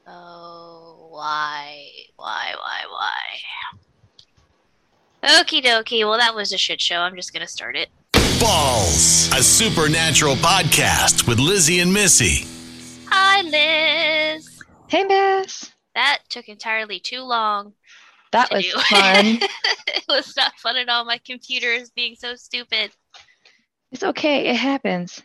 Oh, why? Why? Okie dokie. Well, that was a shit show. I'm just gonna start it. Balls, a supernatural podcast with Lizzie and Missy. Hi, Liz. Hey, Miss. That took entirely too long That to was do. fun. It was not fun at all. My computer is being so stupid. It's okay. It happens.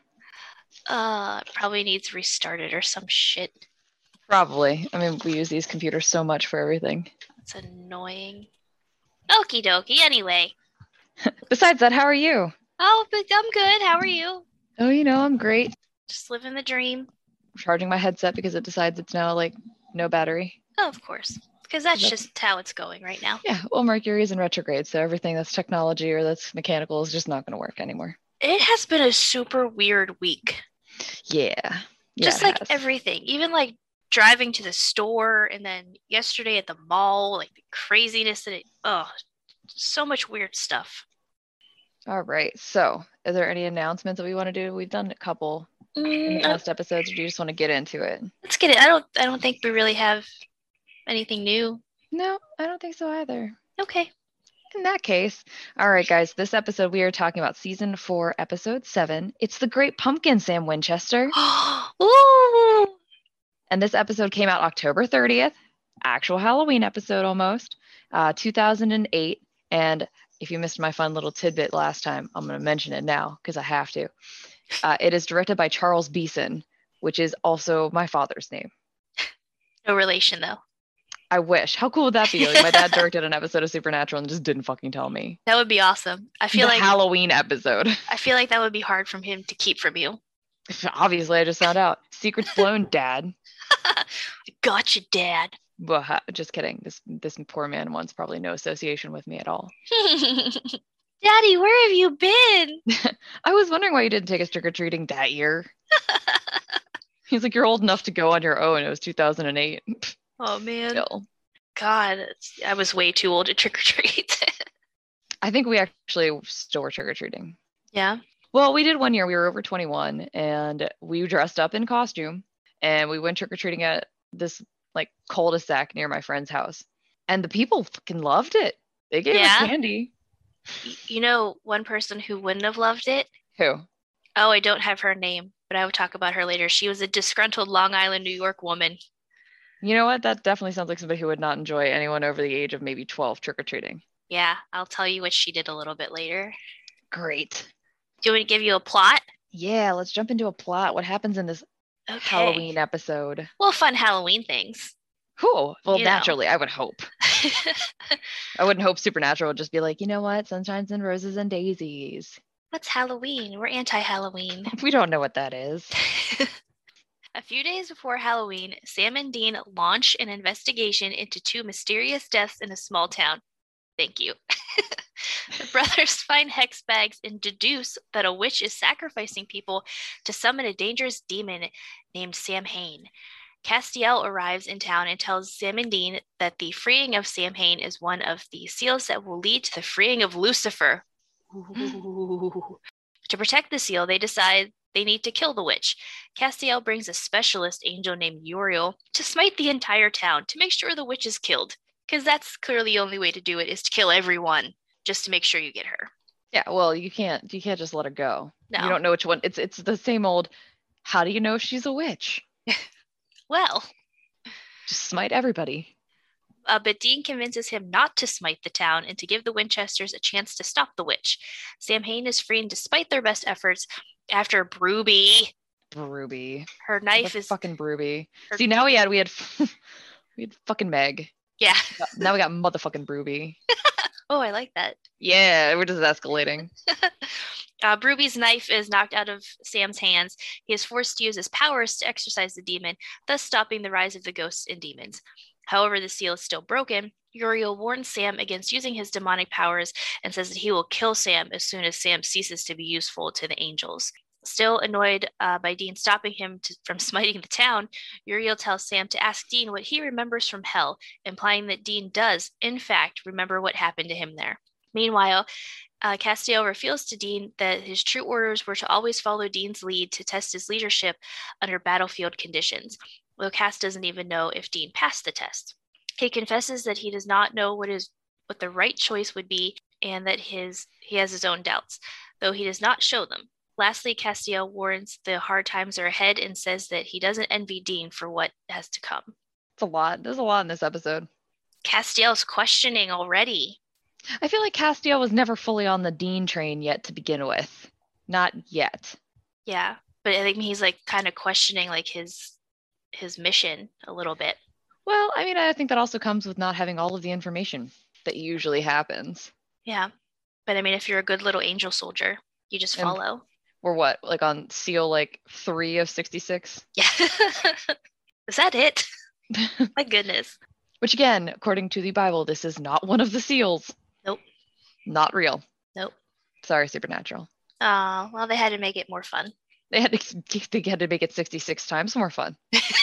Probably needs restarted or some shit. Probably. I mean, we use these computers so much for everything. It's annoying. Okie dokie. Anyway. Besides that, how are you? Oh, but I'm good. How are you? Oh, I'm great. Just living the dream. I'm charging my headset because it decides it's now, no battery. Oh, of course. Because that's just how it's going right now. Yeah, well, Mercury is in retrograde, so everything that's technology or that's mechanical is just not going to work anymore. It has been a super weird week. Yeah. Just like everything. Even like driving to the store and then yesterday at the mall, like the craziness that so much weird stuff. All right. So, are there any announcements that we want to do? We've done a couple in the past episodes. Or do you just want to get into it? Let's get it. I don't think we really have anything new. No, I don't think so either. Okay. In that case, all right, guys, this episode we are talking about season 4, episode 7. It's The Great Pumpkin, Sam Winchester. Ooh! And this episode came out October 30th, actual Halloween episode almost, 2008. And if you missed my fun little tidbit last time, I'm going to mention it now because I have to. It is directed by Charles Beeson, which is also my father's name. No relation, though. I wish. How cool would that be? Like, my dad directed an episode of Supernatural and just didn't fucking tell me. That would be awesome. I feel like Halloween episode. I feel like that would be hard from him to keep from you. Obviously, I just found out. Secret's blown, Dad. Gotcha, Dad. Well, just kidding. This poor man wants probably no association with me at all. Daddy, where have you been? I was wondering why you didn't take us trick-or-treating that year. He's like, you're old enough to go on your own. It was 2008. Oh, man. Still. God, I was way too old to trick-or-treat. I think we actually still were trick-or-treating. Yeah? Well, we did one year. We were over 21, and we dressed up in costume, and we went trick-or-treating at this, cul-de-sac near my friend's house. And the people fucking loved it. They gave us candy. You know one person who wouldn't have loved it? Who? Oh, I don't have her name, but I will talk about her later. She was a disgruntled Long Island, New York woman. You know what? That definitely sounds like somebody who would not enjoy anyone over the age of maybe 12 trick-or-treating. Yeah, I'll tell you what she did a little bit later. Great. Do you want me to give you a plot? Yeah, let's jump into a plot. What happens in this Halloween episode? Well, fun Halloween things. Cool. Well, naturally, I would hope. I wouldn't hope Supernatural would just be like, you know what? Sunshines and roses and daisies. What's Halloween? We're anti-Halloween. We don't know what that is. A few days before Halloween, Sam and Dean launch an investigation into 2 mysterious deaths in a small town. Thank you. The brothers find hex bags and deduce that a witch is sacrificing people to summon a dangerous demon named Samhain. Castiel arrives in town and tells Sam and Dean that the freeing of Samhain is one of the seals that will lead to the freeing of Lucifer. To protect the seal, they decide they need to kill the witch. Castiel brings a specialist angel named Uriel to smite the entire town to make sure the witch is killed. Because that's clearly the only way to do it, is to kill everyone just to make sure you get her. Yeah, well, you can't just let her go. No. You don't know which one. It's the same old, how do you know she's a witch? Well, just smite everybody. But Dean convinces him not to smite the town and to give the Winchesters a chance to stop the witch. Samhain is freed despite their best efforts after Brooby. Her knife is fucking Brooby. See, now we had we had fucking Meg. Yeah. Now we got motherfucking Brooby. Oh, I like that. Yeah, we're just escalating. Brooby's knife is knocked out of Sam's hands. He is forced to use his powers to exorcise the demon, thus stopping the rise of the ghosts and demons. However, the seal is still broken. Uriel warns Sam against using his demonic powers and says that he will kill Sam as soon as Sam ceases to be useful to the angels. Still annoyed by Dean stopping him from smiting the town, Uriel tells Sam to ask Dean what he remembers from hell, implying that Dean does, in fact, remember what happened to him there. Meanwhile, Castiel reveals to Dean that his true orders were to always follow Dean's lead to test his leadership under battlefield conditions. though Cass doesn't even know if Dean passed the test. He confesses that he does not know what the right choice would be, and that he has his own doubts, though he does not show them. Lastly, Castiel warns the hard times are ahead and says that he doesn't envy Dean for what has to come. It's a lot. There's a lot in this episode. Castiel's questioning already. I feel like Castiel was never fully on the Dean train yet to begin with. Not yet. Yeah, but I think he's like kind of questioning like his mission a little bit. Well, I mean, I think that also comes with not having all of the information that usually happens. Yeah, but I mean, if you're a good little angel soldier, you just follow. We're what, like on seal like 3 of 66? Yeah. Is that it? My goodness. Which again, according to the Bible, this is not one of the seals. Nope. Not real. Nope. Sorry, Supernatural. Oh, well, they had to make it more fun. They had to make it 66 times more fun.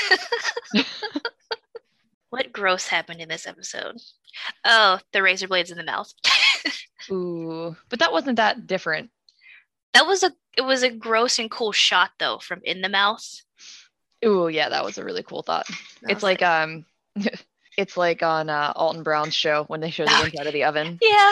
What gross happened in this episode? Oh, the razor blades in the mouth. Ooh, but that wasn't that different. It was a gross and cool shot though from in the mouth. Ooh, yeah, that was a really cool thought. It's like it's like on Alton Brown's show when they show the inside of the oven. Yeah.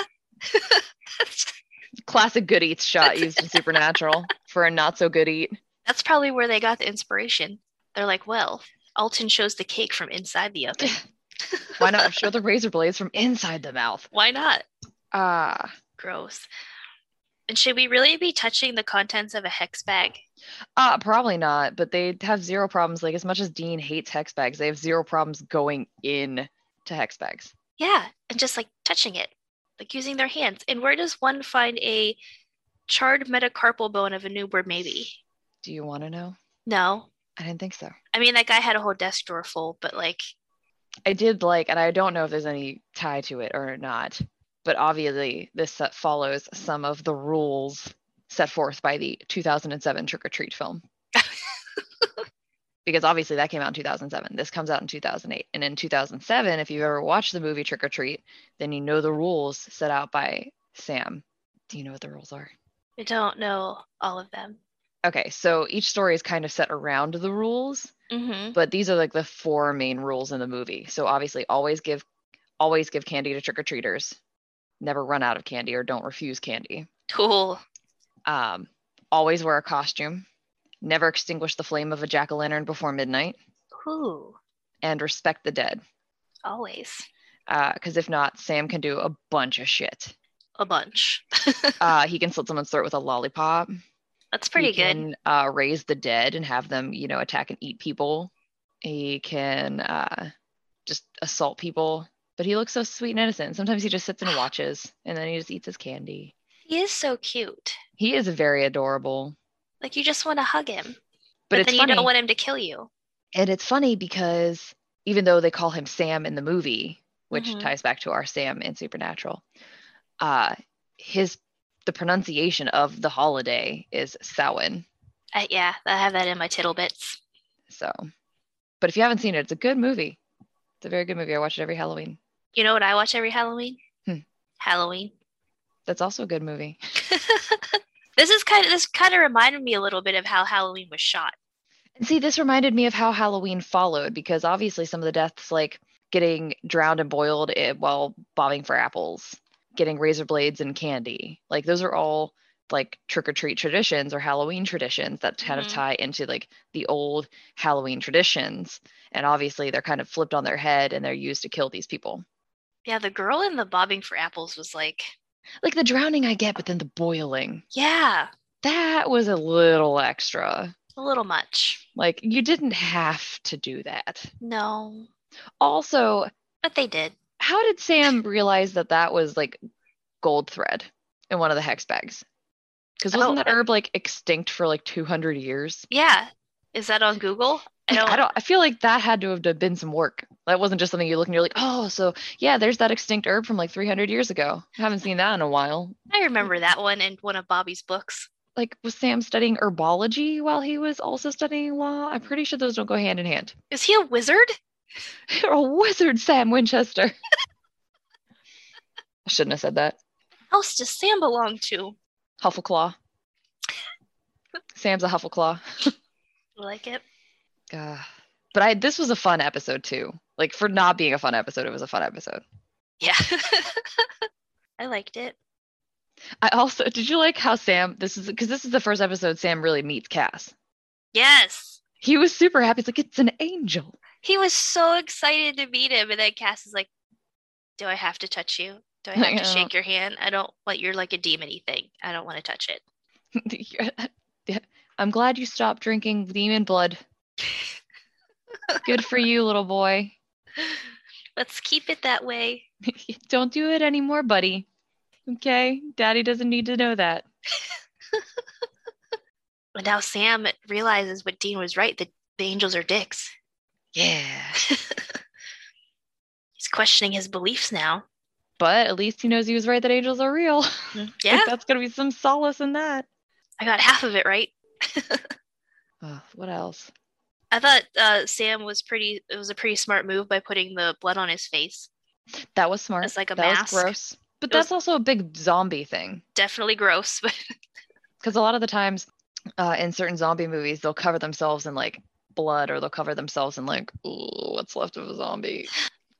Classic good eats shot used in Supernatural for a not so good eat. That's probably where they got the inspiration. They're like, well, Alton shows the cake from inside the oven. Why not show the razor blades from inside the mouth? Why not? Ah. Gross. And should we really be touching the contents of a hex bag? Probably not, but they have zero problems. Like, as much as Dean hates hex bags, they have zero problems going in to hex bags. Yeah, and just like touching it, like using their hands. And where does one find a charred metacarpal bone of a newborn baby? Do you want to know? No. I didn't think so. I mean, that guy had a whole desk drawer full, but like... I did like, and I don't know if there's any tie to it or not, but obviously this set follows some of the rules set forth by the 2007 Trick or Treat film. Because obviously that came out in 2007. This comes out in 2008. And in 2007, if you've ever watched the movie Trick or Treat, then you know the rules set out by Sam. Do you know what the rules are? I don't know all of them. Okay, so each story is kind of set around the rules, but these are like the 4 main rules in the movie. So obviously always give candy to trick-or-treaters. Never run out of candy or don't refuse candy. Cool. Always wear a costume. Never extinguish the flame of a jack-o'-lantern before midnight. Ooh. And respect the dead. Always. Because if not, Sam can do a bunch of shit. A bunch. He can slit someone's throat with a lollipop. That's pretty good. He can raise the dead and have them, attack and eat people. He can just assault people. But he looks so sweet and innocent. Sometimes he just sits and watches, and then he just eats his candy. He is so cute. He is very adorable. Like, you just want to hug him. But it's then funny. You don't want him to kill you. And it's funny because even though they call him Sam in the movie, which ties back to our Sam in Supernatural, the pronunciation of the holiday is Samhain. Yeah, I have that in my tittle bits. So, but if you haven't seen it, it's a good movie. It's a very good movie. I watch it every Halloween. You know what I watch every Halloween? Halloween. That's also a good movie. This kind of reminded me a little bit of how Halloween was shot. And see, this reminded me of how Halloween followed, because obviously some of the deaths, like getting drowned and boiled while bobbing for apples, getting razor blades and candy, like those are all like trick-or-treat traditions or Halloween traditions that kind of tie into like the old Halloween traditions. And obviously they're kind of flipped on their head and they're used to kill these people. Yeah, the girl in the bobbing for apples was like the drowning I get, but then the boiling. Yeah. That was a little extra. A little much. Like, you didn't have to do that. No. Also, but they did. How did Sam realize that was like gold thread in one of the hex bags? Because wasn't that herb like extinct for like 200 years? Yeah. Is that on Google? I feel like that had to have been some work. That wasn't just something you look and you're like, oh, so yeah, there's that extinct herb from like 300 years ago. I haven't seen that in a while. I remember that one in one of Bobby's books. Like, was Sam studying herbology while he was also studying law? I'm pretty sure those don't go hand in hand. Is he a wizard? You're a wizard, Sam Winchester. I shouldn't have said that. What house does Sam belong to? Huffleclaw. Sam's a Huffleclaw. I like it. But But this was a fun episode too. Like for not being a fun episode, it was a fun episode. Yeah. I liked it. I also did you like how Sam? This is the first episode Sam really meets Cass. Yes. He was super happy. He's like, it's an angel. He was so excited to meet him, and then Cass is like, "Do I have to touch you? Do I have to shake your hand? I don't want you're like a demon-y thing. I don't want to touch it." Yeah. I'm glad you stopped drinking demon blood. Good for you, little boy. Let's keep it that way. Don't do it anymore, buddy. Okay? Daddy doesn't need to know that. But now Sam realizes what Dean was right, that the angels are dicks. Yeah. He's questioning his beliefs now. But at least he knows he was right that angels are real. Yeah. Like, that's going to be some solace in that. I got half of it right. What else? I thought Sam was it was a pretty smart move by putting the blood on his face. That was smart. It's like a that mask. was gross. But that's also a big zombie thing. Definitely gross. Because a lot of the times in certain zombie movies, they'll cover themselves in like blood, or they'll cover themselves in like, ooh, what's left of a zombie.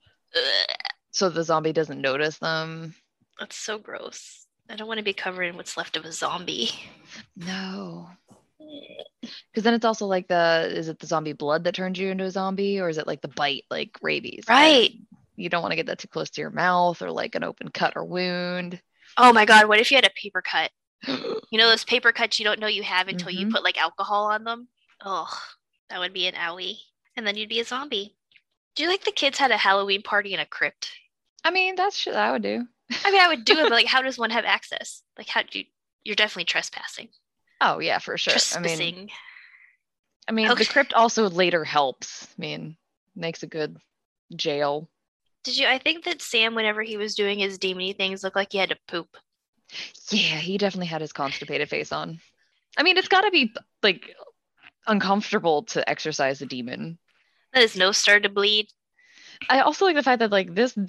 So the zombie doesn't notice them. That's so gross. I don't want to be covered in what's left of a zombie. No. Because then it's also like is it the zombie blood that turns you into a zombie, or is it like the bite, like rabies? Right. You don't want to get that too close to your mouth, or like an open cut or wound. Oh my God, what if you had a paper cut? You know those paper cuts you don't know you have until you put like alcohol on them? Oh, that would be an owie. And then you'd be a zombie. Do you like the kids had a Halloween party in a crypt? I mean, that's shit I would do. I mean, I would do it, but like, how does one have access? Like, you're definitely trespassing. Oh yeah, for sure. Trespassing. I mean, okay. The crypt also later helps. I mean, makes a good jail. I think that Sam, whenever he was doing his demony things, looked like he had to poop. Yeah, he definitely had his constipated face on. I mean, it's got to be like uncomfortable to exorcise a demon. That his nose started to bleed. I also like the fact that like this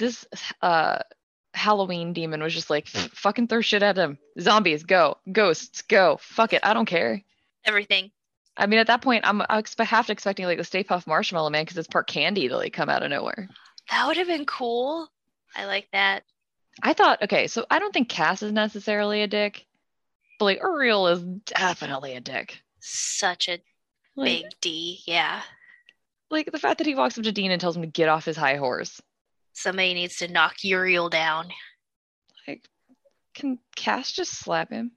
Halloween demon was just like, fucking throw shit at him. Zombies, go. Ghosts, go. Fuck it, I don't care. Everything. I mean, at that point, I have to expecting like the Stay Puft Marshmallow Man, because it's part candy to like come out of nowhere. That would have been cool. I like that. I thought, okay, so I don't think Cass is necessarily a dick, but like Uriel is definitely a dick. Such a big D, yeah. Like the fact that he walks up to Dean and tells him to get off his high horse. Somebody needs to knock Uriel down. Like, can Cass just slap him?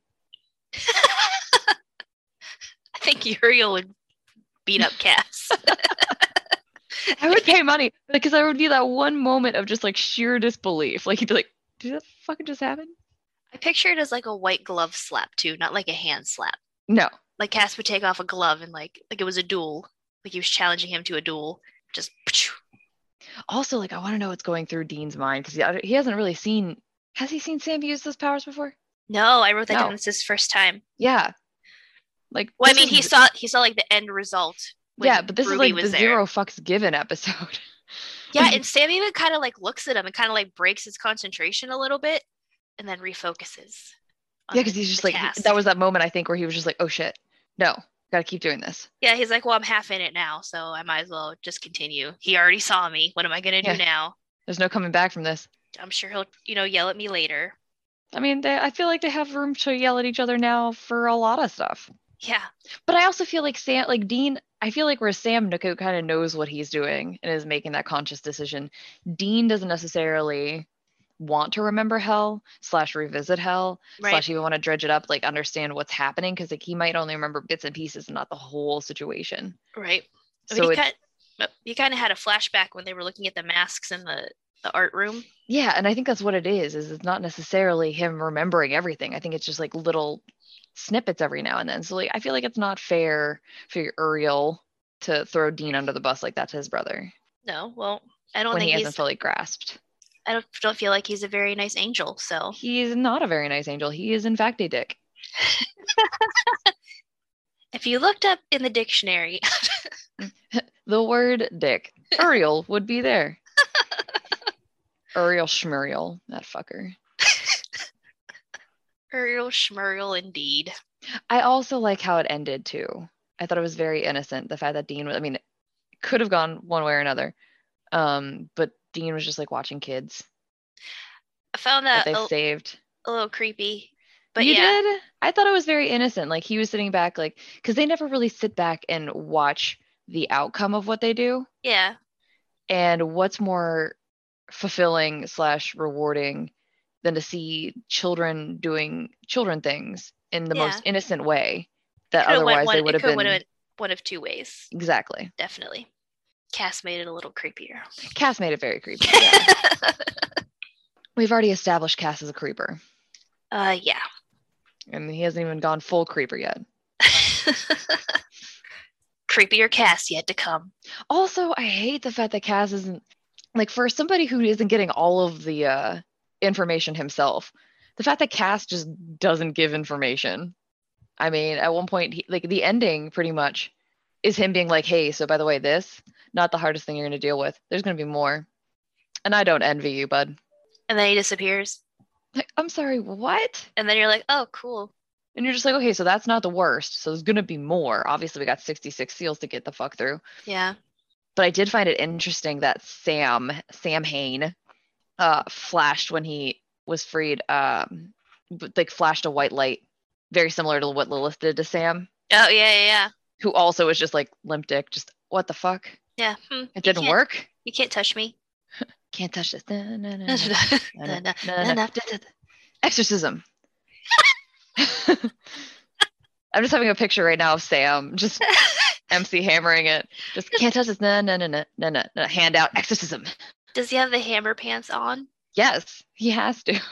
I think Uriel would beat up Cass. I would pay money, because there would be that one moment of just like sheer disbelief. Like he'd be like, did that fucking just happen? I picture it as like a white glove slap too, not like a hand slap. No. Like Cass would take off a glove and like it was a duel. Like he was challenging him to a duel. Just. Also, like I want to know what's going through Dean's mind, because he hasn't really seen. Has he seen Sam use those powers before? No, I wrote that down. It's his first time. Yeah. Like. Well, I mean, he saw like the end result. Yeah, but this Ruby is like the there. Zero fucks given episode. Yeah, and Sam even kind of like looks at him and kind of like breaks his concentration a little bit, and then refocuses. Yeah, because he's just like, that was that moment I think where he was just like, oh shit, no, gotta keep doing this. Yeah, he's like, well, I'm half in it now, so I might as well just continue. He already saw me. What am I gonna do now? There's no coming back from this. I'm sure he'll, yell at me later. I mean, I feel like they have room to yell at each other now for a lot of stuff. Yeah. But I also feel like Dean, I feel like where Sam kind of knows what he's doing and is making that conscious decision, Dean doesn't necessarily want to remember hell / revisit hell / even want to dredge it up, like understand what's happening, because like he might only remember bits and pieces and not the whole situation. Right. So he kind of had a flashback when they were looking at the masks in the art room. Yeah, and I think that's what it is it's not necessarily him remembering everything. I think it's just like little snippets every now and then. So like I feel like it's not fair for Uriel to throw Dean under the bus like that to his brother. No, well, I don't when think he hasn't fully grasped. I don't feel like he's a very nice angel. So he's not a very nice angel. He is in fact a dick. If you looked up in the dictionary the word dick, Uriel would be there. Uriel Schmuriel, that fucker. Uriel Schmuriel, indeed. I also like how it ended too. I thought it was very innocent. The fact that Dean was, I mean, could have gone one way or another. But Dean was just like watching kids I found that that they saved. a little creepy. But You yeah. did? I thought it was very innocent. Like he was sitting back, like, because they never really sit back and watch the outcome of what they do. Yeah. And what's more fulfilling / rewarding than to see children doing children things in the most innocent way that otherwise they would have been. Went one of two ways. Exactly. Definitely. Cass made it a little creepier. Cass made it very creepy. Yeah. We've already established Cass as a creeper. Yeah. And he hasn't even gone full creeper yet. Creepier Cass yet to come. Also, I hate the fact that Cass isn't, like, for somebody who isn't getting all of the information himself, the fact that Cass just doesn't give information. I mean, at one point, like, the ending pretty much is him being like, hey, so by the way, this, not the hardest thing you're going to deal with. There's going to be more. And I don't envy you, bud. And then he disappears. Like, I'm sorry, what? And then you're like, oh, cool. And you're just like, okay, so that's not the worst. So there's going to be more. Obviously, we got 66 seals to get the fuck through. Yeah. But I did find it interesting that Sam Hain, flashed when he was freed, like flashed a white light, very similar to what Lilith did to Sam. Oh, yeah. Who also was just like limp dick, just what the fuck? Yeah. It didn't work. You can't touch me. Can't touch this. Exorcism. I'm just having a picture right now of Sam just MC hammering it. Just can't touch this. No. Hand out. Exorcism. Does he have the hammer pants on? Yes, he has to.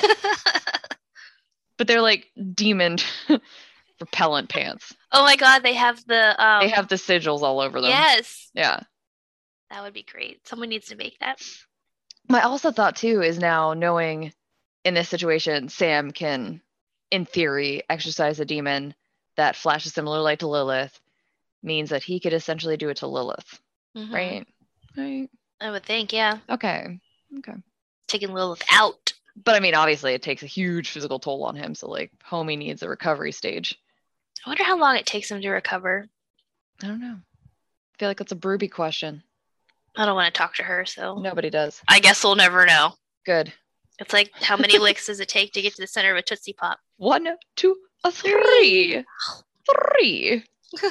But they're like demon repellent pants. Oh my god, they have the they have the sigils all over them. Yes. Yeah. That would be great. Someone needs to make that. My also thought too is now knowing in this situation Sam can, in theory, exorcise a demon that flashes similar light to Lilith, means that he could essentially do it to Lilith. Mm-hmm. Right? I would think, yeah. Okay. Taking Lilith out. But I mean, obviously it takes a huge physical toll on him, so like homie needs a recovery stage. I wonder how long it takes him to recover. I don't know. I feel like that's a Brooby question. I don't want to talk to her, so nobody does. I guess we'll never know. Good. It's like, how many licks does it take to get to the center of a Tootsie Pop? 1, 2, 3. 3.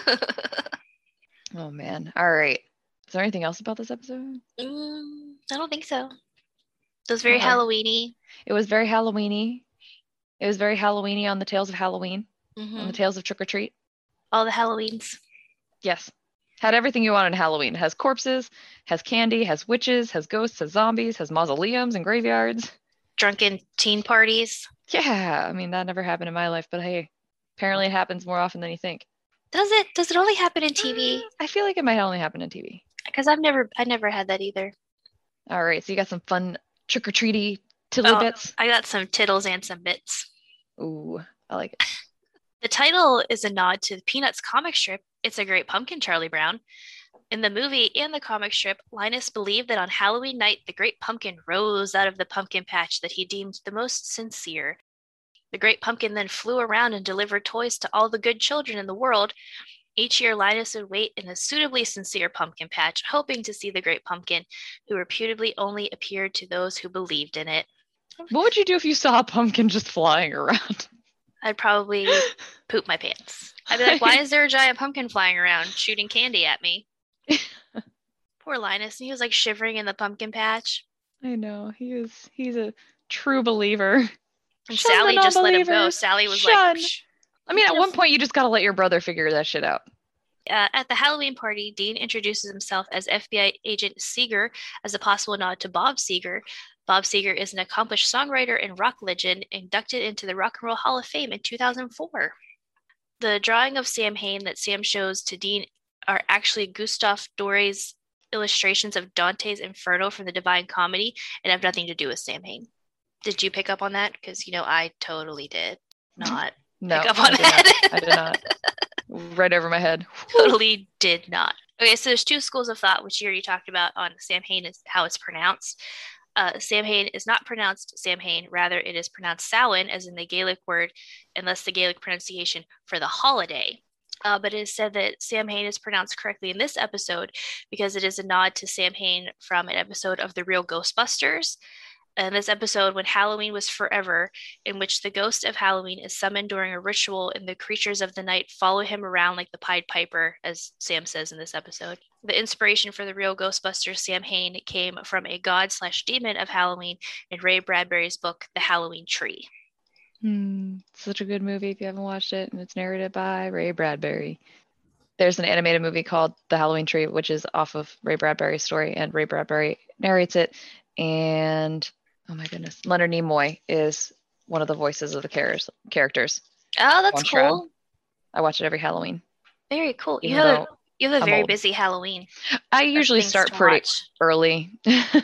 Oh man. All right. Is there anything else about this episode? I don't think so. It was very Halloween-y. It was very Halloween-y. It was very Halloween-y on the Tales of Halloween. On the Tales of Trick or Treat. All the Halloweens. Yes. Had everything you want in Halloween. Has corpses, has candy, has witches, has ghosts, has zombies, has mausoleums and graveyards. Drunken teen parties. Yeah, I mean, that never happened in my life, but hey, apparently it happens more often than you think. Does it? Does it only happen in TV? I feel like it might only happen in TV. Because I never had that either. All right, so you got some fun trick-or-treaty tiddly bits? I got some tiddles and some bits. Ooh, I like it. The title is a nod to the Peanuts comic strip, It's a Great Pumpkin, Charlie Brown. In the movie and the comic strip, Linus believed that on Halloween night, the Great Pumpkin rose out of the pumpkin patch that he deemed the most sincere. The Great Pumpkin then flew around and delivered toys to all the good children in the world. Each year, Linus would wait in a suitably sincere pumpkin patch, hoping to see the Great Pumpkin, who reputably only appeared to those who believed in it. What would you do if you saw a pumpkin just flying around? I'd probably poop my pants. I'd be like, why is there a giant pumpkin flying around shooting candy at me? Poor Linus. He was like shivering in the pumpkin patch. I know. He's a true believer. And Sally just let him go. Sally was like, psh. I mean, at one point you just got to let your brother figure that shit out. At the Halloween party, Dean introduces himself as FBI agent Seeger as a possible nod to Bob Seger. Bob Seger is an accomplished songwriter and rock legend inducted into the Rock and Roll Hall of Fame in 2004. The drawing of Sam Hain that Sam shows to Dean are actually Gustave Dore's illustrations of Dante's Inferno from the Divine Comedy and have nothing to do with Sam Hain. Did you pick up on that? Because, I totally did not pick up on that. I did not. Right over my head. Totally did not. Okay, so there's two schools of thought, which you already talked about on Sam Hain is how it's pronounced. Sam Hain is not pronounced Sam Hain. Rather, it is pronounced Samhain, as in the Gaelic word, unless the Gaelic pronunciation for the holiday. But it is said that Sam Hain is pronounced correctly in this episode because it is a nod to Sam Hain from an episode of The Real Ghostbusters. In this episode, when Halloween was forever, in which the ghost of Halloween is summoned during a ritual and the creatures of the night follow him around like the Pied Piper, as Sam says in this episode. The inspiration for The Real Ghostbusters Sam Hain came from a god/demon of Halloween in Ray Bradbury's book, The Halloween Tree. Such a good movie if you haven't watched it, and it's narrated by Ray Bradbury. There's an animated movie called The Halloween Tree, which is off of Ray Bradbury's story, and Ray Bradbury narrates it. And oh my goodness, Leonard Nimoy is one of the voices of the characters. Oh, that's cool. I watch it every Halloween. Very cool. You have a very busy Halloween. I usually start pretty early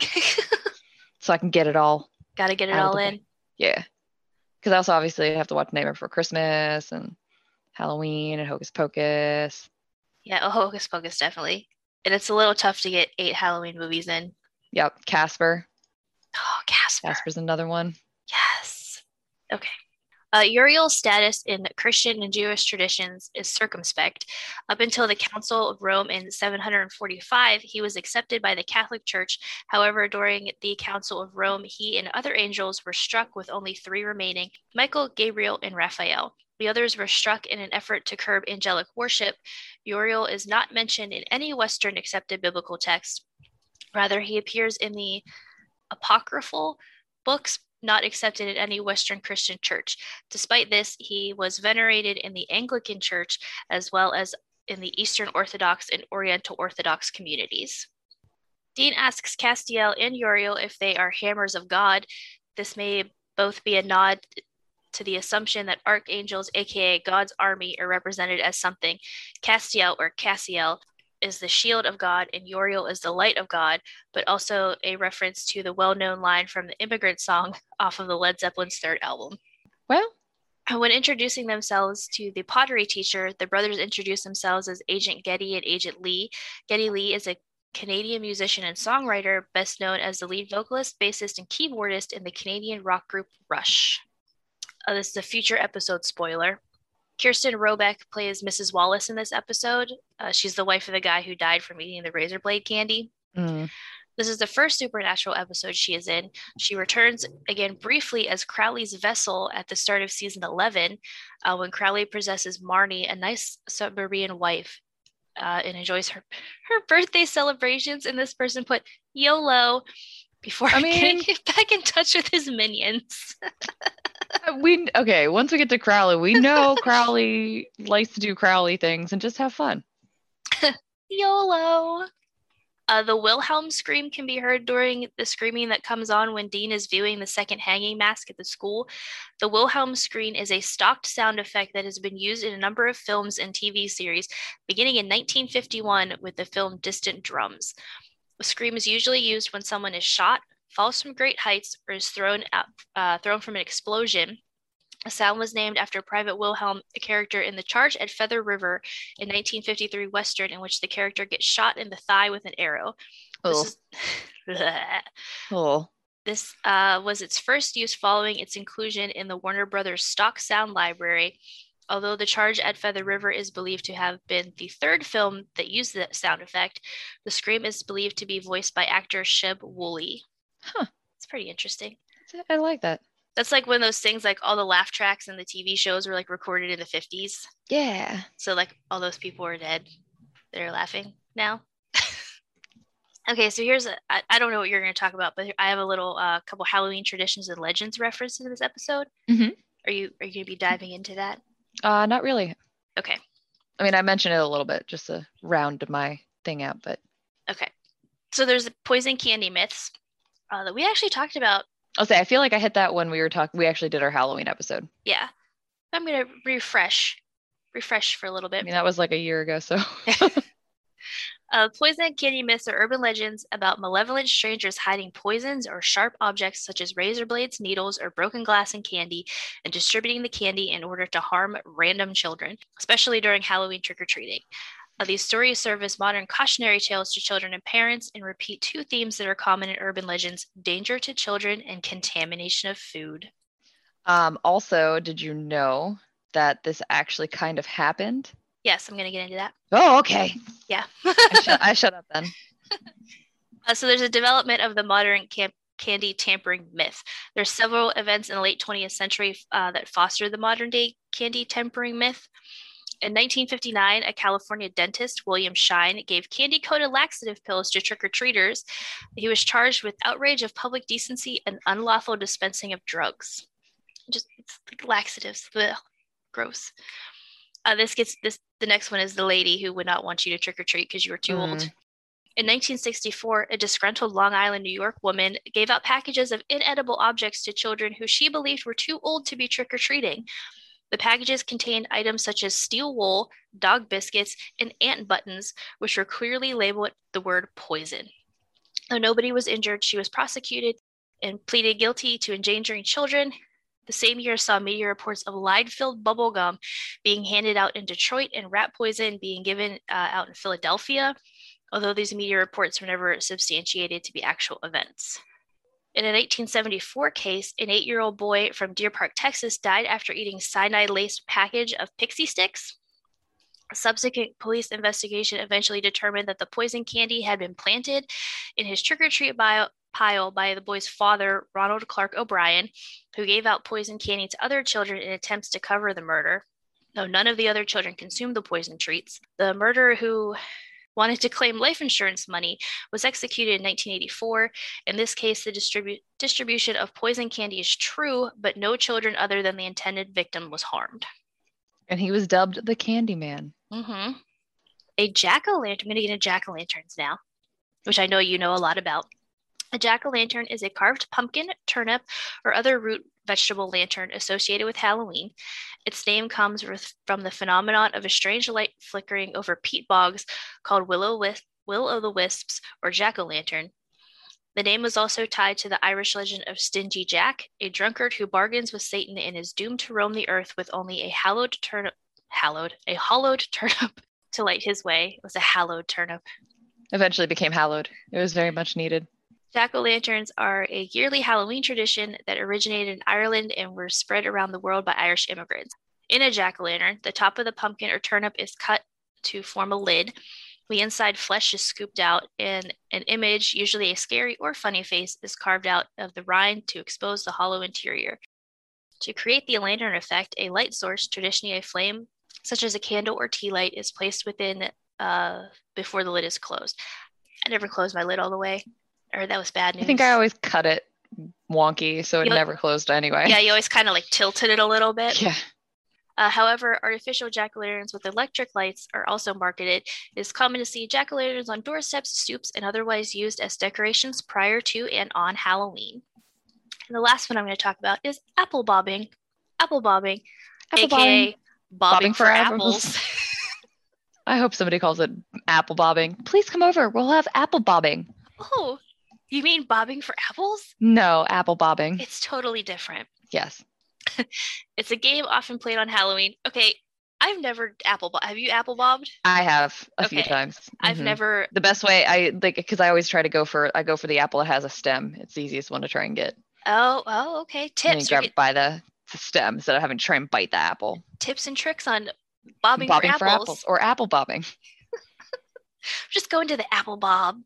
so I can get it all. Gotta get it all in. Yeah. Because I also obviously have to watch Nightmare Before Christmas and Halloween and Hocus Pocus. Yeah, Hocus Pocus, definitely. And it's a little tough to get 8 Halloween movies in. Yep, Casper. Oh, Casper. Casper's another one. Yes. Okay. Uriel's status in Christian and Jewish traditions is circumspect. Up until the Council of Rome in 745, he was accepted by the Catholic Church. However, during the Council of Rome, he and other angels were struck with only 3 remaining: Michael, Gabriel, and Raphael. The others were struck in an effort to curb angelic worship. Uriel is not mentioned in any Western accepted biblical text. Rather, he appears in the apocryphal books not accepted in any Western Christian church. Despite this, he was venerated in the Anglican Church as well as in the Eastern Orthodox and Oriental Orthodox communities. Dean asks Castiel and Uriel if they are hammers of God. This may both be a nod to the assumption that archangels, aka God's army, are represented as something. Castiel, or Cassiel, is the shield of God and Uriel is the light of God, but also a reference to the well-known line from the Immigrant Song off of the Led Zeppelin's 3rd album. Well, when introducing themselves to the pottery teacher, the brothers introduce themselves as Agent Getty and Agent Lee. Getty Lee is a Canadian musician and songwriter, best known as the lead vocalist, bassist, and keyboardist in the Canadian rock group Rush. This is a future episode spoiler. Kirsten Robeck plays Mrs. Wallace in this episode. She's the wife of the guy who died from eating the razor blade candy. This is the first supernatural episode she is in. She returns again briefly as Crowley's vessel at the start of season 11, when Crowley possesses Marnie, a nice suburban wife, and enjoys her birthday celebrations. And this person put YOLO before getting back in touch with his minions. Once we get to Crowley, we know Crowley likes to do Crowley things and just have fun. YOLO. The Wilhelm scream can be heard during the screaming that comes on when Dean is viewing the second hanging mask at the school. The Wilhelm scream is a stocked sound effect that has been used in a number of films and TV series, beginning in 1951 with the film Distant Drums. The scream is usually used when someone is shot, falls from great heights, or is thrown from an explosion. The sound was named after Private Wilhelm, a character in The Charge at Feather River in 1953 Western, in which the character gets shot in the thigh with an arrow. This was its first use following its inclusion in the Warner Brothers stock sound library. Although The Charge at Feather River is believed to have been the 3rd film that used the sound effect, the scream is believed to be voiced by actor Sheb Wooley. Huh. It's pretty interesting. I like that. That's like one of those things, like all the laugh tracks in the TV shows were like recorded in the 50s. Yeah. So like all those people are dead. They're laughing now. Okay, so I don't know what you're going to talk about, but I have a little couple Halloween traditions and legends references in this episode. Mm-hmm. Are you going to be diving into that? Not really. Okay. I mean, I mentioned it a little bit just to round my thing out, but. Okay. So there's the poison candy myths that we actually talked about. I feel like I hit that when we actually did our Halloween episode. Yeah. I'm going to refresh for a little bit. I mean, that was like a year ago, so. Poison candy myths are urban legends about malevolent strangers hiding poisons or sharp objects such as razor blades, needles, or broken glass in candy and distributing the candy in order to harm random children, especially during Halloween trick-or-treating. These stories serve as modern cautionary tales to children and parents and repeat 2 themes that are common in urban legends: danger to children and contamination of food. Also, did you know that this actually kind of happened Yes, I'm going to get into that. Oh, okay. Yeah. I shut up then. So there's a development of the modern candy tampering myth. There's several events in the late 20th century that fostered the modern day candy tampering myth. In 1959, a California dentist, William Shine, gave candy-coated laxative pills to trick-or-treaters. He was charged with outrage of public decency and unlawful dispensing of drugs. Just it's like laxatives. Ugh, gross. The next one is the lady who would not want you to trick-or-treat because you were too old. In 1964, a disgruntled Long Island, New York woman gave out packages of inedible objects to children who she believed were too old to be trick-or-treating. The packages contained items such as steel wool, dog biscuits, and ant buttons, which were clearly labeled the word poison. Though nobody was injured, she was prosecuted and pleaded guilty to endangering children. The same year saw media reports of lead-filled bubblegum being handed out in Detroit and rat poison being given out in Philadelphia, although these media reports were never substantiated to be actual events. In an 1874 case, an 8-year-old boy from Deer Park, Texas, died after eating cyanide-laced package of pixie sticks. A subsequent police investigation eventually determined that the poison candy had been planted in his trick-or-treat pile by the boy's father, Ronald Clark O'Brien, who gave out poison candy to other children in attempts to cover the murder. Though none of the other children consumed the poison treats, the murderer, who wanted to claim life insurance money, was executed in 1984. In this case, the distribution of poison candy is true, but no children other than the intended victim was harmed. And he was dubbed the Candyman. Mm-hmm. A jack-o'-lantern, I'm going to get into jack-o'-lanterns now, which I know you know a lot about. A jack-o'-lantern is a carved pumpkin, turnip, or other root vegetable lantern associated with Halloween. Its name comes from the phenomenon of a strange light flickering over peat bogs called will-o'-the-wisps or jack-o'-lantern. The name was also tied to the Irish legend of Stingy Jack, a drunkard who bargains with Satan and is doomed to roam the earth with only a hollowed turnip to light his way. It was a hallowed turnip. Eventually became hallowed. It was very much needed. Jack-o'-lanterns are a yearly Halloween tradition that originated in Ireland and were spread around the world by Irish immigrants. In a jack-o'-lantern, the top of the pumpkin or turnip is cut to form a lid. The inside flesh is scooped out, and an image, usually a scary or funny face, is carved out of the rind to expose the hollow interior. To create the lantern effect, a light source, traditionally a flame, such as a candle or tea light, is placed within before the lid is closed. I never closed my lid all the way. Or that was bad news. I think I always cut it wonky, so it never closed anyway. Yeah, you always kind of like tilted it a little bit. Yeah. However, artificial jack-o'-lanterns with electric lights are also marketed. It is common to see jack-o'-lanterns on doorsteps, stoops, and otherwise used as decorations prior to and on Halloween. And the last one I'm going to talk about is apple bobbing. Apple bobbing, aka bobbing for apples. I hope somebody calls it apple bobbing. Please come over. We'll have apple bobbing. Oh, you mean bobbing for apples? No, apple bobbing. It's totally different. Yes. It's a game often played on Halloween. Okay, I've never have you apple bobbed? I have a few times. I've never. The best way because I always try to go for the apple that has a stem. It's the easiest one to try and get. Oh, okay. Tips. And grab it by the stem instead of having to try and bite the apple. Tips and tricks on bobbing for apples or apple bobbing. Just go into the apple bob.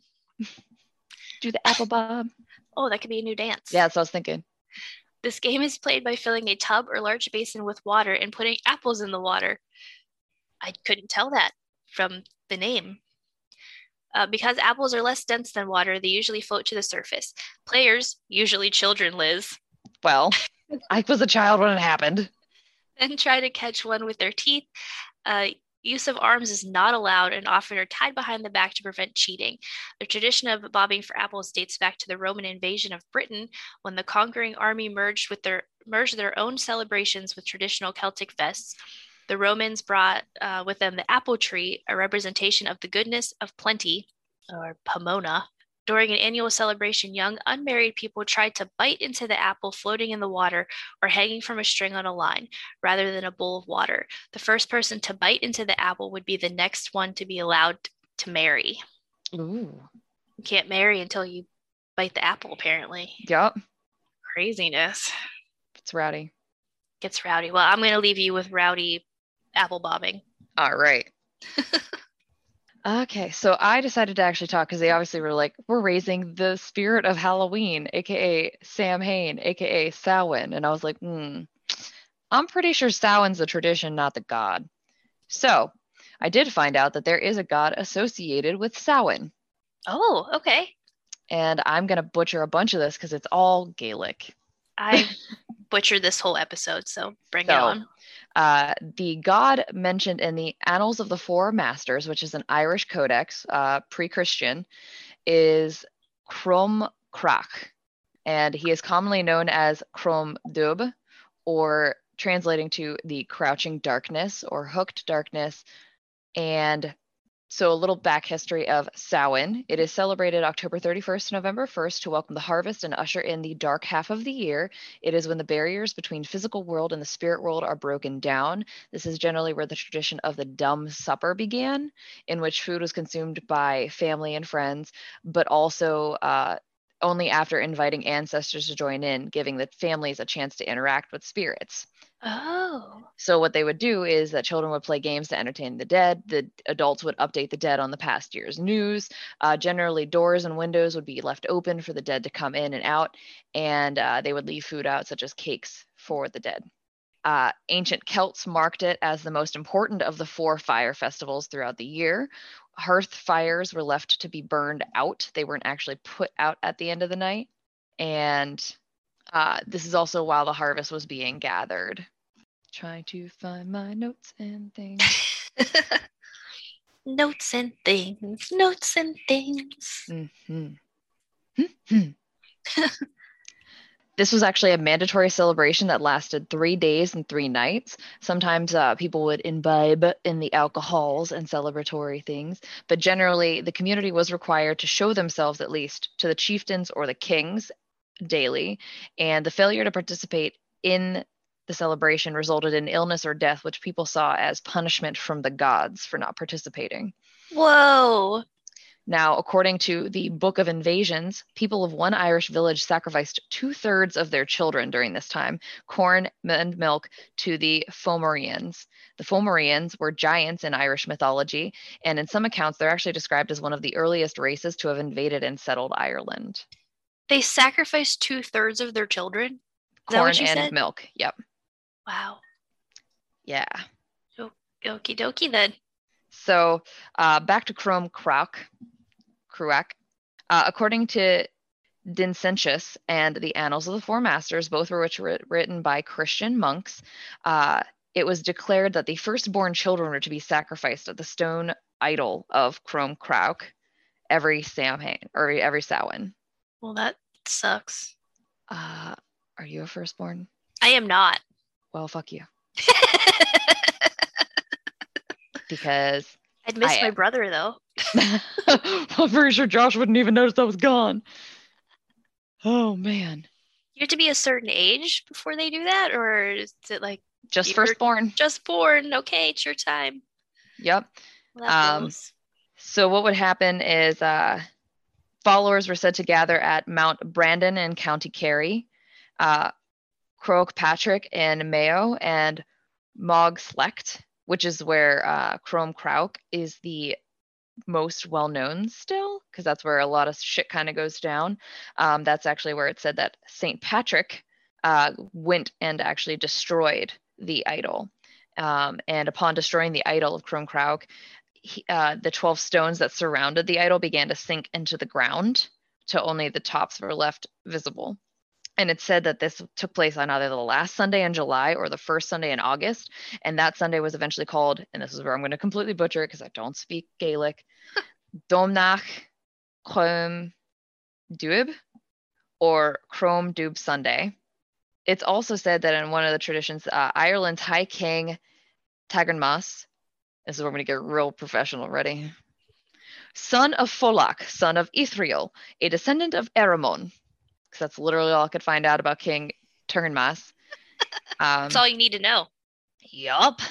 Do the apple bob. Oh, that could be a new dance. Yeah, that's what I was thinking. This game is played by filling a tub or large basin with water and putting apples in the water. I couldn't tell that from the name. Because apples are less dense than water, they usually float to the surface. Players, usually children, Liz. Well, I was a child when it happened. Then try to catch one with their teeth. Use of arms is not allowed and often are tied behind the back to prevent cheating. The tradition of bobbing for apples dates back to the Roman invasion of Britain, when the conquering army merged their own celebrations with traditional Celtic fests. The Romans brought with them the apple tree, a representation of the goodness of plenty, or pomona. During an annual celebration, young unmarried people tried to bite into the apple floating in the water or hanging from a string on a line, rather than a bowl of water. The first person to bite into the apple would be the next one to be allowed to marry. Ooh. You can't marry until you bite the apple, apparently. Yep. Craziness. It's rowdy. Gets rowdy. Well, I'm going to leave you with rowdy apple bobbing. All right. Okay, so I decided to actually talk because they obviously were like, we're raising the spirit of Halloween, aka Samhain, aka Samhain. And I was like, I'm pretty sure Samhain's the tradition, not the god. So I did find out that there is a god associated with Samhain. Oh, okay. And I'm going to butcher a bunch of this because it's all Gaelic. I butchered this whole episode, so bring it on. The god mentioned in the Annals of the Four Masters, which is an Irish codex, pre-Christian, is Crom Crach. And he is commonly known as Crom Dubh, or translating to the Crouching Darkness or Hooked Darkness. And so a little back history of Samhain. It is celebrated October 31st to November 1st to welcome the harvest and usher in the dark half of the year. It is when the barriers between physical world and the spirit world are broken down. This is generally where the tradition of the Dumb Supper began, in which food was consumed by family and friends, but also only after inviting ancestors to join in, giving the families a chance to interact with spirits. Oh. So what they would do is that children would play games to entertain the dead. The adults would update the dead on the past year's news. Generally, doors and windows would be left open for the dead to come in and out, and they would leave food out, such as cakes, for the dead. Ancient Celts marked it as the most important of the 4 fire festivals throughout the year. Hearth fires were left to be burned out. They weren't actually put out at the end of the night. And this is also while the harvest was being gathered. Trying to find my notes and things. Notes and things, notes and things. This was actually a mandatory celebration that lasted 3 days and 3 nights. Sometimes people would imbibe in the alcohols and celebratory things, but generally the community was required to show themselves at least to the chieftains or the kings daily, and the failure to participate in the celebration resulted in illness or death, which people saw as punishment from the gods for not participating. Whoa. Now, according to the Book of Invasions, people of one Irish village sacrificed 2/3 of their children during this time, corn and milk, to the Fomorians. The Fomorians were giants in Irish mythology, and in some accounts, they're actually described as one of the earliest races to have invaded and settled Ireland. They sacrificed 2/3 of their children? Is corn and said? Milk. Yep. Wow. Yeah. Okie dokie then. So back to Crom Crach. According to Dinsentius and the Annals of the Four Masters, both were written by Christian monks, it was declared that the firstborn children were to be sacrificed at the stone idol of Crom Crach every Samhain or every Samhain. Well, that sucks. Are you a firstborn? I am not. Well, fuck you. Because I'd miss my brother, though. I'm pretty sure Josh wouldn't even notice I was gone. Oh, man. You have to be a certain age before they do that? Or is it like... Just firstborn. Just born. Okay, it's your time. Yep. So what would happen is followers were said to gather at Mount Brandon in County Kerry, Croagh Patrick in Mayo, and Mog Slecht, which is where Crom Crach is the most well-known still, because that's where a lot of shit kind of goes down. That's actually where it said that St. Patrick went and actually destroyed the idol. And upon destroying the idol of Crom Crach, the 12 stones that surrounded the idol began to sink into the ground till only the tops were left visible. And it said that this took place on either the last Sunday in July or the first Sunday in August. And that Sunday was eventually called, and this is where I'm going to completely butcher it because I don't speak Gaelic, Domnach Crom Dubh, or Crom Dubh Sunday. It's also said that in one of the traditions, Ireland's High King Tagarnmas, this is where I'm going to get real professional, ready? Son of Folach, son of Ithriel, a descendant of Eramon, because that's literally all I could find out about King Tagarnmas. That's all you need to know. Yup.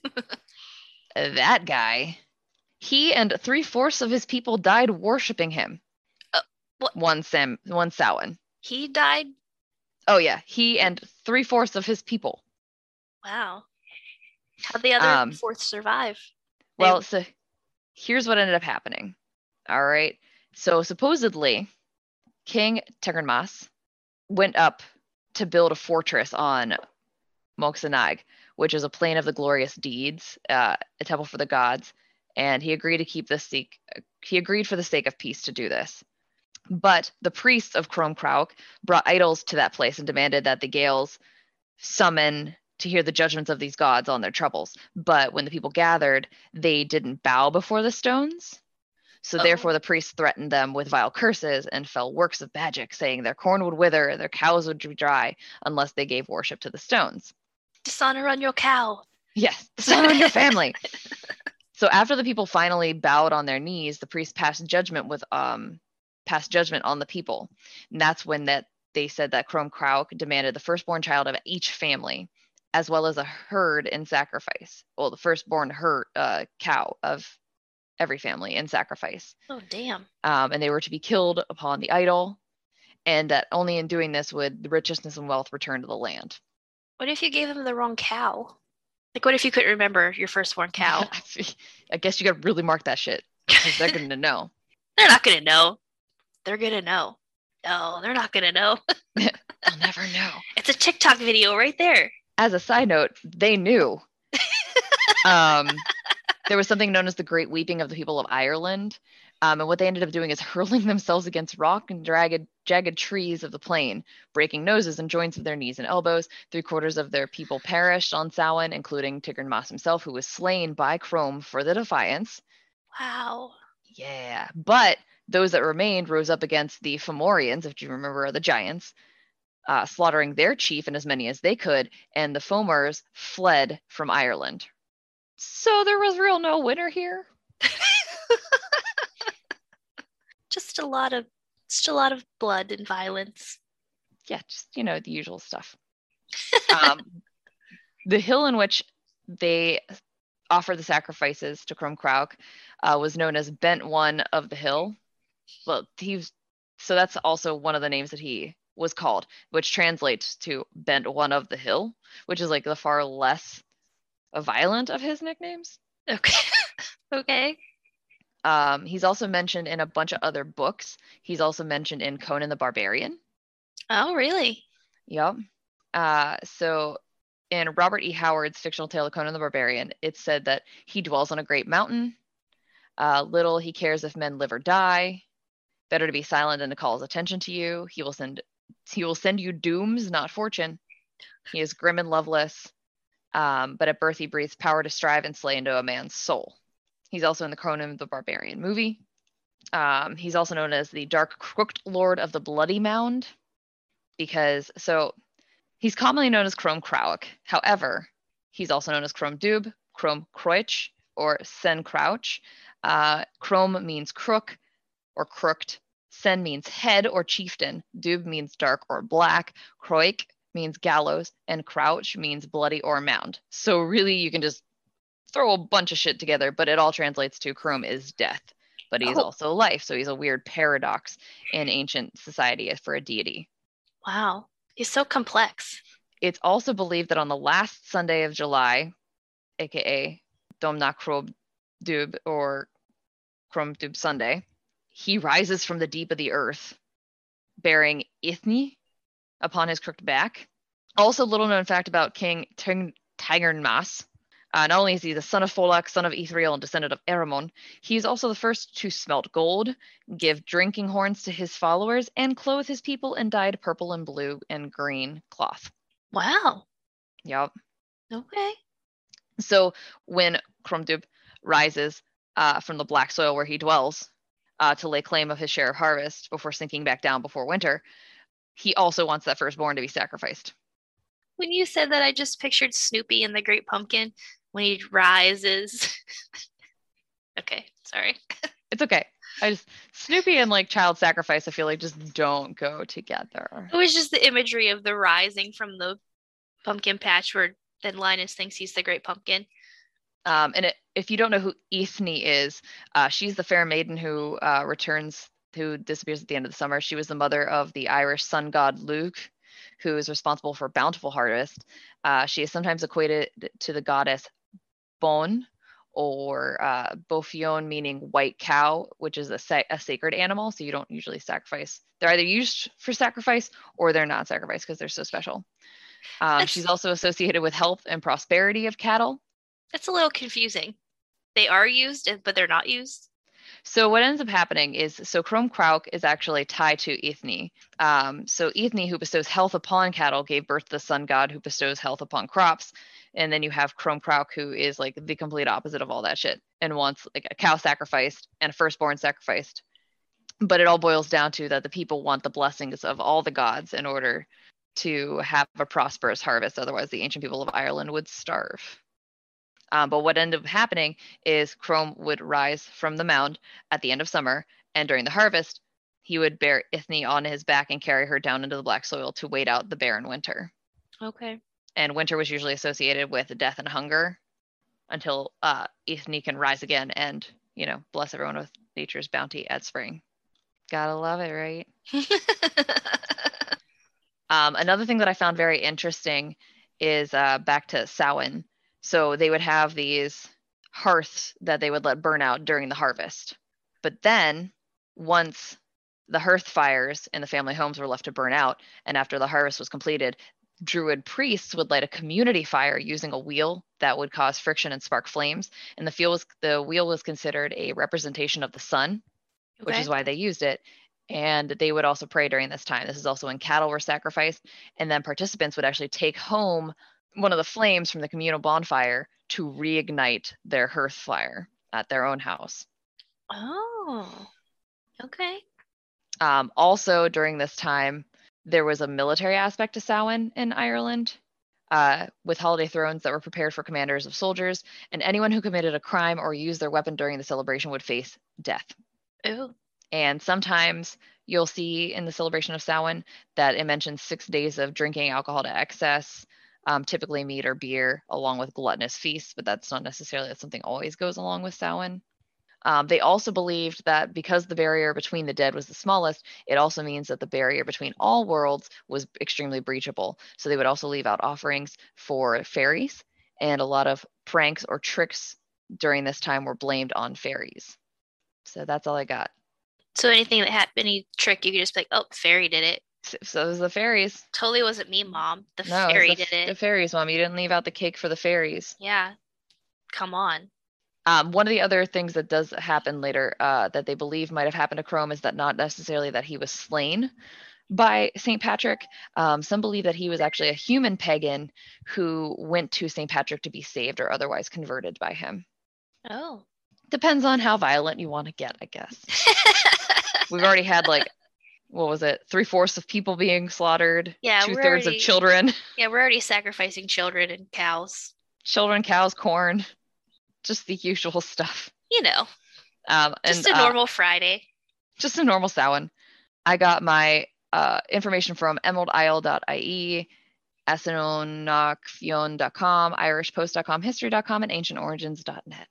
That guy. He and 3/4 of his people died worshiping him. What? One Samhain. He died? Oh, yeah. He and 3/4 of his people. Wow. How'd the other fourth survive? Well, so here's what ended up happening. All right. So supposedly, King Tigernmas went up to build a fortress on Moxenag, which is a plain of the glorious deeds, a temple for the gods, and he agreed for the sake of peace to do this. But the priests of Crom Crauk brought idols to that place and demanded that the Gales summon to hear the judgments of these gods on their troubles. But when the people gathered, they didn't bow before the stones. So therefore the priests threatened them with vile curses and fell works of magic, saying their corn would wither and their cows would be dry unless they gave worship to the stones. Dishonor on your cow. Yes, dishonor on your family. So after the people finally bowed on their knees, the priests passed judgment on the people. And that's when they said that Crom Crauk demanded the firstborn child of each family, as well as a herd in sacrifice. Well, the firstborn cow of every family in sacrifice. Oh, damn. And they were to be killed upon the idol, and that only in doing this would the richness and wealth return to the land. What if you gave them the wrong cow? Like, what if you couldn't remember your firstborn cow? I guess you got to really mark that shit, because they're going to know. They're not going to know. They're going to know. No, they're not going to know. They'll never know. It's a TikTok video right there. As a side note, they knew. There was something known as the Great Weeping of the people of Ireland. And what they ended up doing is hurling themselves against rock and jagged trees of the plain, breaking noses and joints of their knees and elbows. 3/4 of their people perished on Samhain, including Tigernmas himself, who was slain by Crom for the defiance. Wow. Yeah. But those that remained rose up against the Fomorians, if you remember, are the giants, slaughtering their chief and as many as they could, and the Fomors fled from Ireland. So there was no winner here. Just a lot of blood and violence. Yeah, just the usual stuff. The hill in which they offered the sacrifices to Crom Crauk was known as Bent One of the Hill. Well, so that's also one of the names that he was called, which translates to Bent One of the Hill, which is like the far less violent of his nicknames. Okay. Okay. He's also mentioned in a bunch of other books. He's also mentioned in Conan the Barbarian. Oh, really? Yep. So in Robert E. Howard's fictional tale of Conan the Barbarian, it said that he dwells on a great mountain. Little he cares if men live or die. Better to be silent than to call his attention to you. He will send you dooms, not fortune. He is grim and loveless, but at birth he breathes power to strive and slay into a man's soul. He's also in the Conan the Barbarian movie. He's also known as the Dark Crooked Lord of the Bloody Mound, because he's commonly known as Crom Crauk. However, he's also known as Crom Dubh, Crom Croich, or Sen Crouch. Crom means crook or crooked. Sen means head or chieftain. Dubh means dark or black. Croik means gallows, and Crouch means bloody or mound. So really, you can just throw a bunch of shit together, but it all translates to Crom is death, but he's also life. So he's a weird paradox in ancient society for a deity. Wow. He's so complex. It's also believed that on the last Sunday of July, aka Domna Crom Dubh or Crom Dubh Sunday, he rises from the deep of the earth, bearing Ithni upon his crooked back. Also, little known fact about King Tigernmas. Not only is he the son of Folak, son of Ithriel, and descendant of Eramon, he is also the first to smelt gold, give drinking horns to his followers, and clothe his people in dyed purple and blue and green cloth. Wow. Yep. Okay. So when Crom Dubh rises from the black soil where he dwells to lay claim of his share of harvest before sinking back down before winter, he also wants that firstborn to be sacrificed. When you said that, I just pictured Snoopy in the Great Pumpkin when he rises. Okay, sorry. It's okay. Snoopy and like child sacrifice, I feel like just don't go together. It was just the imagery of the rising from the pumpkin patch where then Linus thinks he's the Great Pumpkin. If you don't know who Ithni is, she's the fair maiden who disappears at the end of the summer. She was the mother of the Irish sun god Luke, who is responsible for bountiful harvest. She is sometimes equated to the goddess Bon, or Bofion, meaning white cow, which is a sacred animal. So you don't usually sacrifice. They're either used for sacrifice or they're not sacrificed because they're so special. She's also associated with health and prosperity of cattle. It's a little confusing. They are used, but they're not used. So what ends up happening is, Crom Crauk is actually tied to Ithni. So Ithni, who bestows health upon cattle, gave birth to the sun god who bestows health upon crops. And then you have Crom Crauk, who is like the complete opposite of all that shit and wants like a cow sacrificed and a firstborn sacrificed. But it all boils down to that the people want the blessings of all the gods in order to have a prosperous harvest. Otherwise, the ancient people of Ireland would starve. But what ended up happening is Crom would rise from the mound at the end of summer, and during the harvest, he would bear Ithni on his back and carry her down into the black soil to wait out the barren winter. Okay. And winter was usually associated with death and hunger until Ithni can rise again and, bless everyone with nature's bounty at spring. Gotta love it, right? Another thing that I found very interesting is back to Samhain. So they would have these hearths that they would let burn out during the harvest. But then once the hearth fires in the family homes were left to burn out, and after the harvest was completed, Druid priests would light a community fire using a wheel that would cause friction and spark flames. And the wheel was considered a representation of the sun, which is why they used it. And they would also pray during this time. This is also when cattle were sacrificed. And then participants would actually take home one of the flames from the communal bonfire to reignite their hearth fire at their own house. Oh, okay. Also, during this time, there was a military aspect to Samhain in Ireland, with holiday thrones that were prepared for commanders of soldiers, and anyone who committed a crime or used their weapon during the celebration would face death. Oh. And sometimes you'll see in the celebration of Samhain that it mentions 6 days of drinking alcohol to excess, typically meat or beer, along with gluttonous feasts, but that's not necessarily that something always goes along with Samhain. They also believed that because the barrier between the dead was the smallest, it also means that the barrier between all worlds was extremely breachable. So they would also leave out offerings for fairies, and a lot of pranks or tricks during this time were blamed on fairies. So that's all I got. So anything that happened, any trick, you could just be like, oh, fairy did it. So it was the fairies. Totally wasn't me, Mom. The fairy did it. The fairies, Mom. You didn't leave out the cake for the fairies. Yeah. Come on. One of the other things that does happen later that they believe might have happened to Crom is that not necessarily that he was slain by St. Patrick. Some believe that he was actually a human pagan who went to St. Patrick to be saved or otherwise converted by him. Oh. Depends on how violent you want to get, I guess. We've already had 3/4 of people being slaughtered. Yeah, 2/3 of children. Yeah, we're already sacrificing children and cows. Children, cows, corn. Just the usual stuff. Just a normal Friday. Just a normal Samhain. I got my information from emeraldisle.ie, asinonafion.com, irishpost.com, history.com, and ancientorigins.net.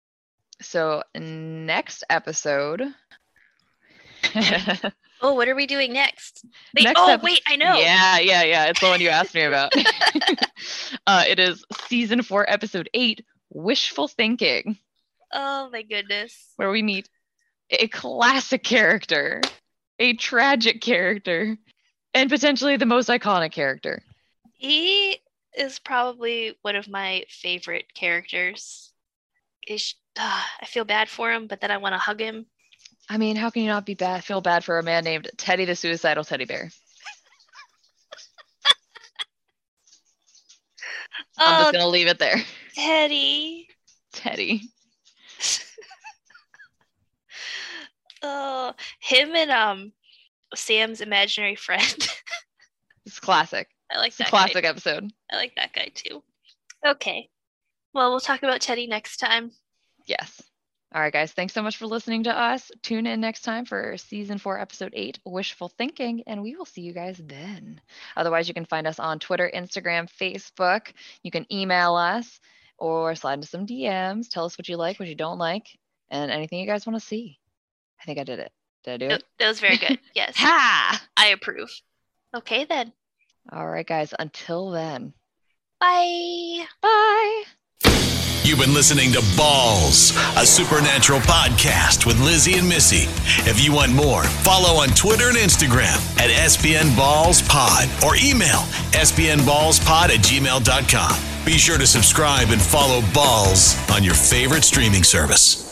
So next episode. Oh, what are we doing next? Wait, I know. Yeah. It's the one you asked me about. It is season 4, episode 8, Wishful Thinking. Oh my goodness. Where we meet a classic character, a tragic character, and potentially the most iconic character. He is probably one of my favorite characters. I feel bad for him, but then I want to hug him. I mean, how can you not feel bad for a man named Teddy the Suicidal Teddy Bear? I'm just going to leave it there. Teddy. Oh, him and Sam's imaginary friend. It's classic. I like that. It's a classic episode. I like that guy too. Okay. Well, we'll talk about Teddy next time. Yes. All right, guys. Thanks so much for listening to us. Tune in next time for season 4, episode 8, Wishful Thinking, and we will see you guys then. Otherwise, you can find us on Twitter, Instagram, Facebook. You can email us or slide into some DMs. Tell us what you like, what you don't like, and anything you guys want to see. I think I did it. Did I do it? That was very good. Yes. Ha! I approve. Okay, then. All right, guys. Until then. Bye. Bye. You've been listening to Balls, a supernatural podcast with Lizzie and Missy. If you want more, follow on Twitter and Instagram at SBNBallsPod or email sbnballspod@gmail.com. Be sure to subscribe and follow Balls on your favorite streaming service.